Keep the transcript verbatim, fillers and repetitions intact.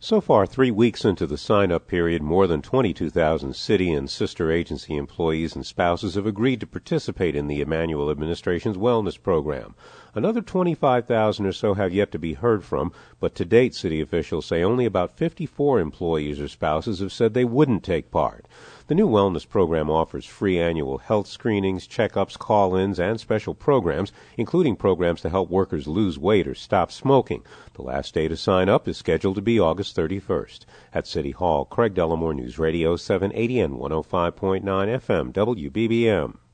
So far, three weeks into the sign-up period, more than twenty-two thousand city and sister agency employees and spouses have agreed to participate in the Emanuel administration's wellness program. Another twenty-five thousand or so have yet to be heard from, but to date, city officials say only about fifty-four employees or spouses have said they wouldn't take part. The new wellness program offers free annual health screenings, checkups, call-ins, and special programs, including programs to help workers lose weight or stop smoking. The last day to sign up is scheduled to be August thirty-first. At City Hall, Craig Dellamore, News Radio seven eighty and one oh five point nine F M, W B B M.